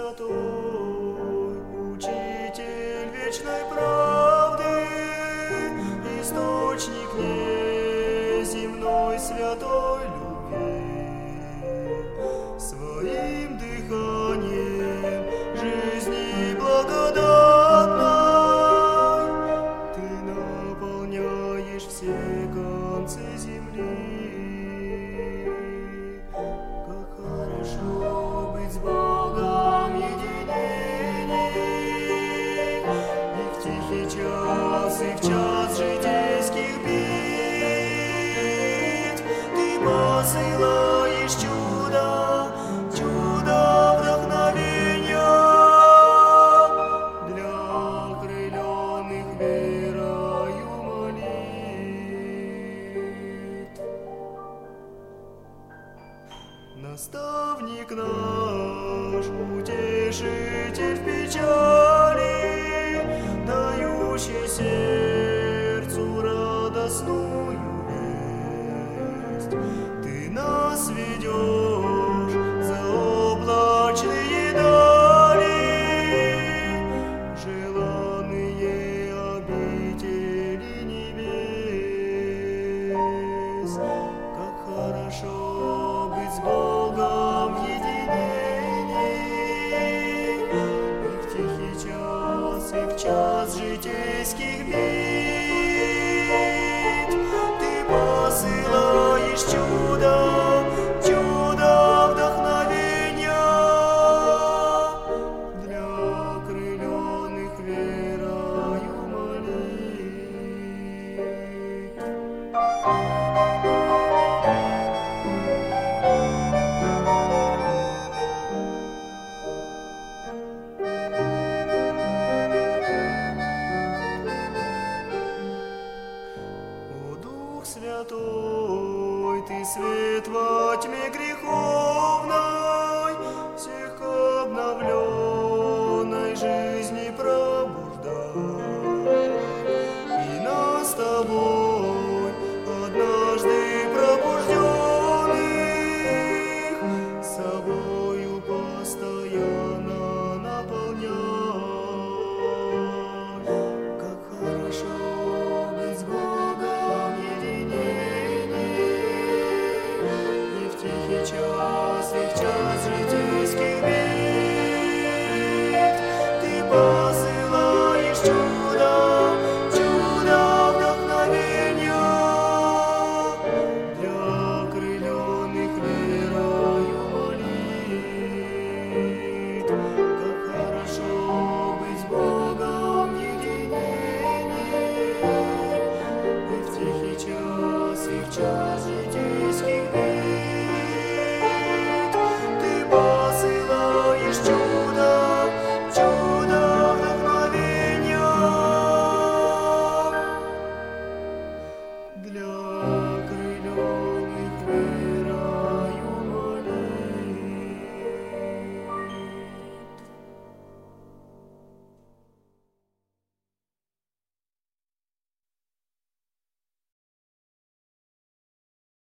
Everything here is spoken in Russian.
Святой, Учитель вечной правды, Источник неземной святой любви, Своим дыханием жизни благодатной Ты наполняешь все концы земли. Как хорошо быть с Богом в единении, и в тихий час, и в час житейских бед Ты посылаешь чудо, чудо вдохновения для окрыленных верою молитв. Наставник наш, утешитель в печали, дающий сердцу радостную весть. Ты нас ведешь за облачные дали, желанные обители небес. Как хорошо быть с Богом в единении, и в тихий час, и в час житейских бед Ты посылаешь чудо, чудо вдохновения для окрыленных верою молитв. Святой, Ты свет во тьме греховной, всех обновленной жизни пробуждай. И нас с Тобой, однажды пробужденных, с собой